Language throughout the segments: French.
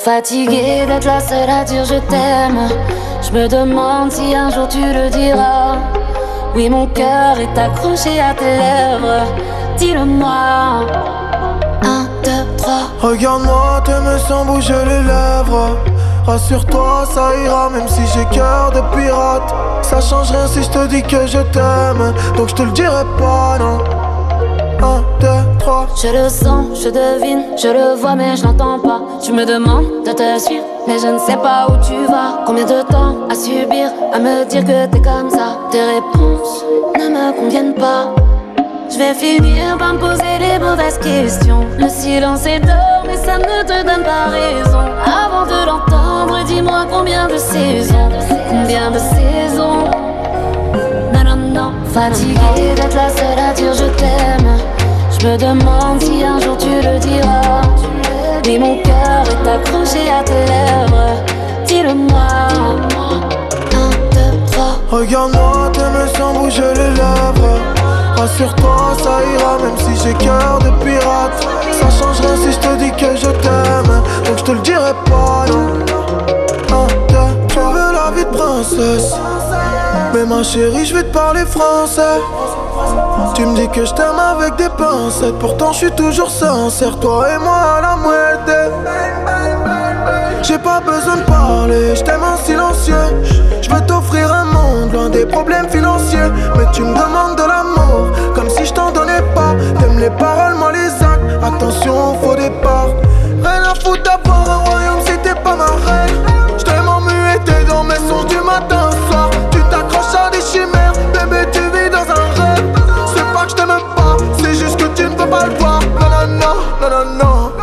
Fatiguée d'être la seule à dire je t'aime. Je me demande si un jour tu le diras. Oui, mon cœur est accroché à tes lèvres. Dis-le-moi. 1, 2, 3. Regarde-moi, t'aimes sans bouger les lèvres. Rassure-toi, ça ira même si j'ai cœur de pirate. Ça change rien si je te dis que je t'aime. Donc je te le dirai pas, non. 1, 2, 3. Je le sens, je devine, je le vois mais je l'entends pas. Tu me demandes de te suivre, mais je ne sais pas où tu vas. Combien de temps à subir, à me dire que t'es comme ça. Tes réponses ne me conviennent pas. Je vais finir par me poser les mauvaises questions. Le silence est d'or mais ça ne te donne pas raison. Avant de l'entendre, dis-moi combien de saisons. Combien de saisons. Non, non, non. Fatiguée d'être la seule à dire je t'aime. Je me demande si un jour tu le diras. Mais mon cœur est accroché à tes lèvres. Dis-le-moi. 1, 2, 3. Regarde-moi, t'aimes sans bouger les lèvres. Rassure-toi, ça ira même si j'ai cœur de pirate. Ça change rien si je te dis que je t'aime. Donc je te le dirai pas, non. 1, 2, 3. Tu veux la vie de princesse, mais ma chérie, je vais te parler français. Tu me dis que je t'aime avec des pincettes, pourtant je suis toujours sincère, toi et moi à la moitié. J'ai pas besoin de parler, je t'aime en silencieux. Je veux t'offrir un monde loin des problèmes financiers. Mais tu me demandes de l'amour, comme si je t'en donnais pas. T'aimes les paroles, moi les actes, attention au faux départ. Rien à foutre d'avoir un royaume si t'es pas ma reine. Je t'aime en muet, t'es dans mes sons du matin au soir. Tu t'accroches à des chimères, bébé tu vis dans un rêve. C'est pas que je t'aime pas, c'est juste que tu ne peux pas le voir. Non, non, non, non, non, non.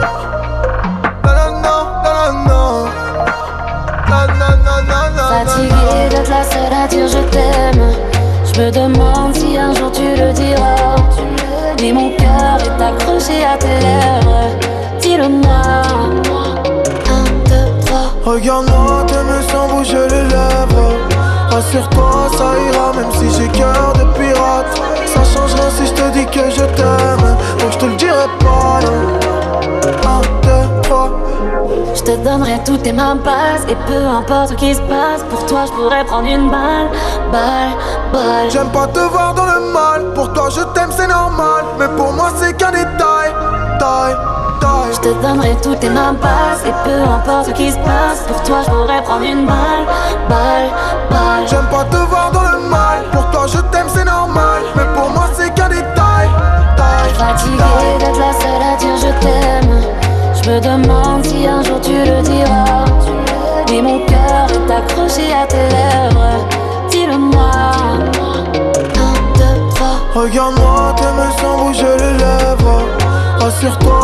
Fatiguée d'être la seule à dire je t'aime. Je me demande si un jour tu le diras. Mais mon cœur est accroché à tes lèvres. Dis-le-moi. 1, 2, 3. Regarde-moi, t'aimes sans bouger les lèvres. Rassure-toi, ça ira même si j'ai cœur de pirate. Ça change rien si je te dis que je t'aime. Donc je te le dirai pas, non. 1, 2, 3. Je te donnerai toutes tes mains passes. Et peu importe ce qui se passe, pour toi je pourrais prendre une balle. Balle. J'aime pas te voir dans le mal. Pour toi je t'aime c'est normal, mais pour moi c'est qu'un détail. Je te donnerai toutes tes mains passes. Et peu importe ce qui se passe, pour toi je pourrais prendre une balle. J'aime pas te voir dans le mal. Pour toi je t'aime c'est normal, mais pour moi c'est qu'un détail. Fatiguée d'être la seule à dire je t'aime. Je me demande si un jour tu le diras. Mais mon cœur est accroché à tes lèvres. Dis-le-moi. 1, 2, 3. Regarde-moi, t'aimes sans bouger les lèvres. Rassure-toi,